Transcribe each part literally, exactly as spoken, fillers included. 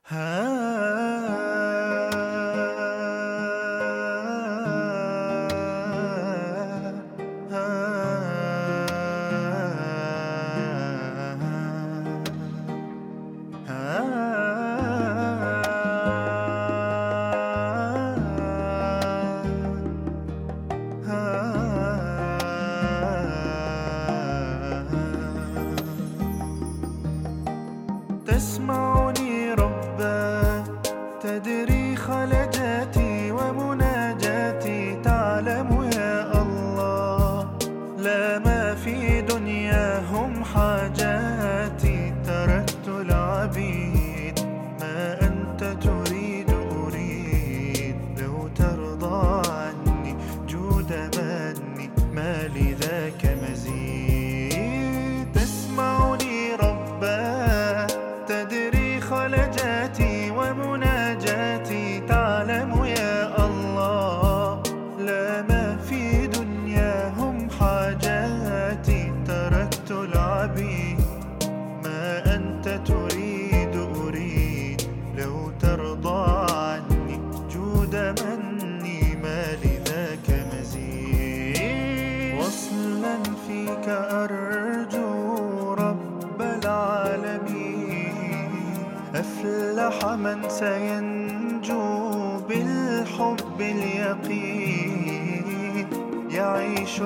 تسمعني رباه تدري خلجاتي ومناجاتي، تعلم يا الله لا ما في دنياهم حاجاتي. تركت العبيد ما أنت تريد أريد، لو ترضى عني جود مني ما لذاك مزيد. تسمعني رباه تدري خلجاتي ومناجاتي، تعلم يا الله لا ما في دنياهم حاجاتي. تركت العبيد ما أنت تريد أريد، لو ترضى عني جود مني ما لذاك مزيد. وصلا فيك أرجو رب العالمين، أفلح من سينجو بالحب اليقين، يعيش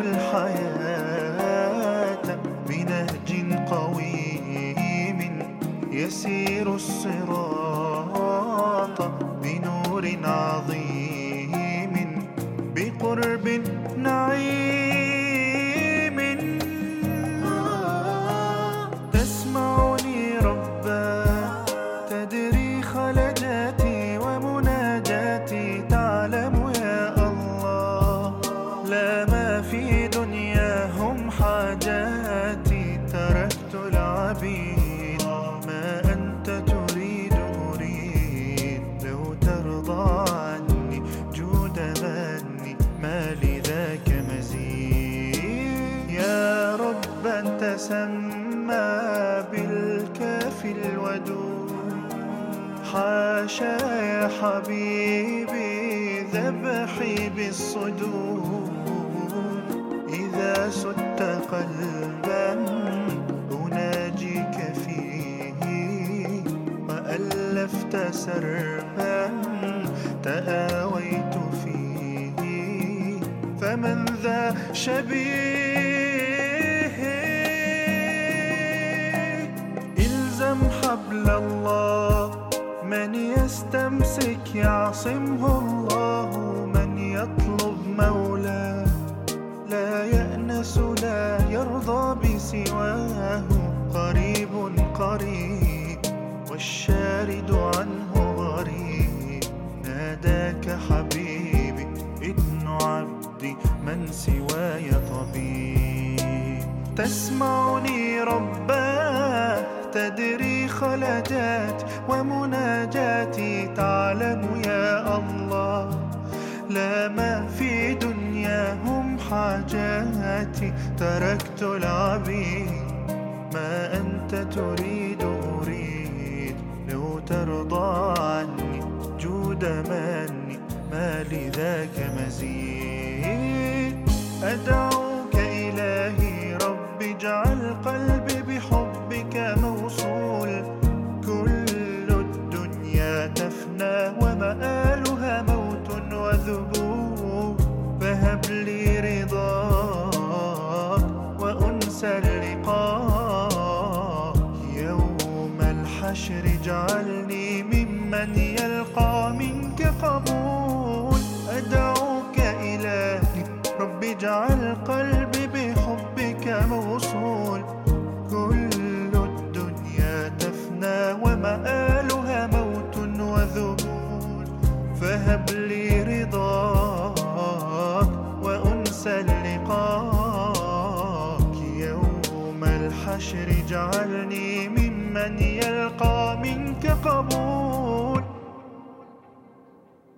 الحياة بنهج قويم، يسير الصراط بنور عظيم، بقرب نعيم. تسمعني رباه تدري خلجاتي ومناجاتي، تعلم يا الله لا ما في دنياهم حاجاتي. تركت العبيد ما أنت تريد أريد، لو ترضى عني جود مني ما لذاك مزيد. يا رب أنت سمى بالكافي الودود، حاشا يا حبيبي ذبحي بالصدور. إذا سدت قلبا أناجيك فيه، وألفت سربا تآويت فيه، فمن ذا شبيه؟ إلزم حبل الله، من يستمسك يعصمه الله، من يطلب مولاه لا يأنس لا يرضى بسواه. قريب قريب والشارد عنه غريب، ناداك حبيبي ابن عبدي من سواي طبيب. تسمعني رباه تدري خلجات ومناجاتي، تعلم يا الله لا ما في دنياهم حاجاتي. تركت العبيد ما أنت تريد أريد، لو ترضى عني جود مني ما لذاك مزيد. أدعوك إلهي رب اجعل قلبي بحبك موصول، كل الدنيا تفنى ومآلها موت وذبول، فهب لي رضاك وأنس اللقاء، يوم الحشر اجعلني ممن يلقى منك قبول. أدعوك إلهي رب اجعل قلبي بحبك موصول، كل الدنيا تفنى ومآلها موت وذبول، فهب لي رضاك وأنس اللقاك، يوم الحشر اجعلني ممن يلقى منك قبول.